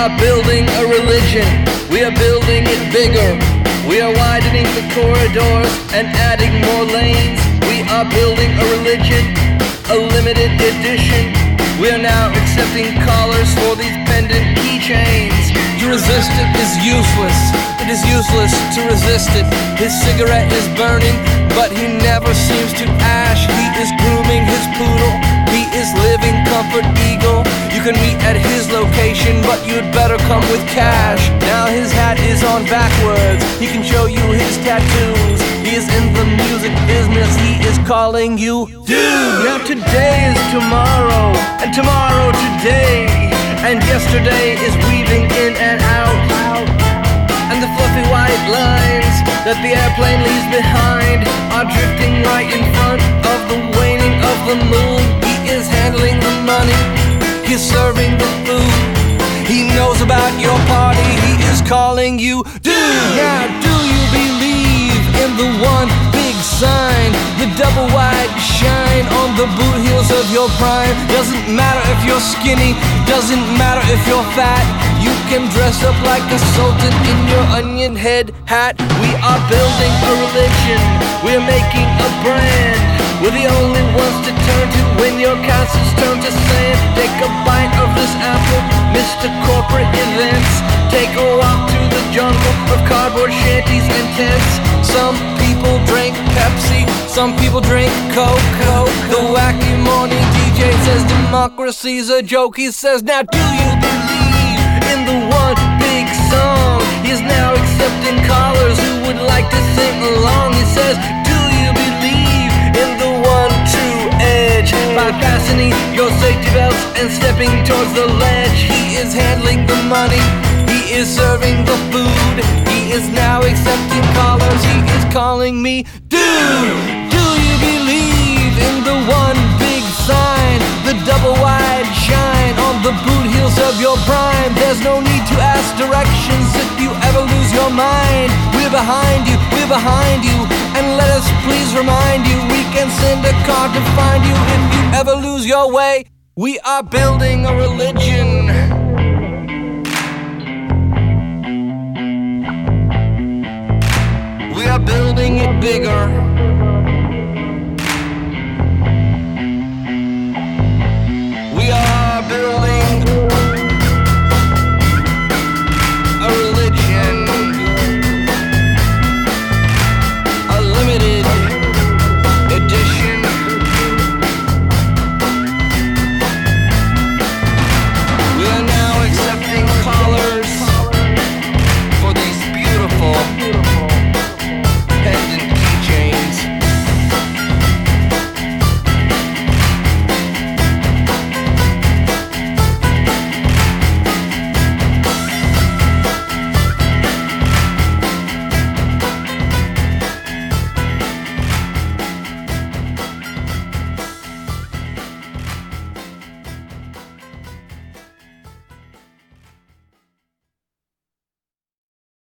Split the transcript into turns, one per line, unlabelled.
are building a religion. We are building it bigger. We are widening the corridors and adding more lanes. We are building a religion, a limited edition. We are now accepting callers for these pendant keychains. To resist it is useless. It is useless to resist it. His cigarette is burning, but he never seems to ash. He is grooming his poodle. He is living comfort eagle. You can meet at his location, but you'd better come with cash. Now his hat is on backwards. He can show you his tattoos. He is in the music business. He is calling you dude. Now today is tomorrow, and tomorrow today, and yesterday is weaving in and out. And the fluffy white lines that the airplane leaves behind are drifting right in front of the waning of the moon. He is handling the money. He's serving the food. He knows about your party. He is calling you dude. Now do you believe in the one big sign, the double wide shine on the boot heels of your prime? Doesn't matter if you're skinny, doesn't matter if you're fat. You can dress up like a sultan in your onion head hat. We are building a religion. We're making a brand. We're the only ones to turn to when your castles turn to sand. Take a bite of this apple, Mr. Corporate Events. Take a walk through the jungle of cardboard shanties and tents. Some people drink Pepsi, some people drink Coke. The wacky morning DJ says democracy's a joke. He says, now do you believe in the one big song? He is now accepting callers who would like to sing along. He says, do you believe in the one true edge? By fastening your safety belts and stepping towards the ledge. He is handling the money. He is serving the food. He is now accepting callers. He is calling me dude. Do you believe in the one big sign, the double wide shine on the boot heels of your prime? There's no need to ask directions if you ever lose your mind. We're behind you, we're behind you, and let us please remind you, we can send a car to find you if you ever lose your way. We are building a religion. We are building it bigger.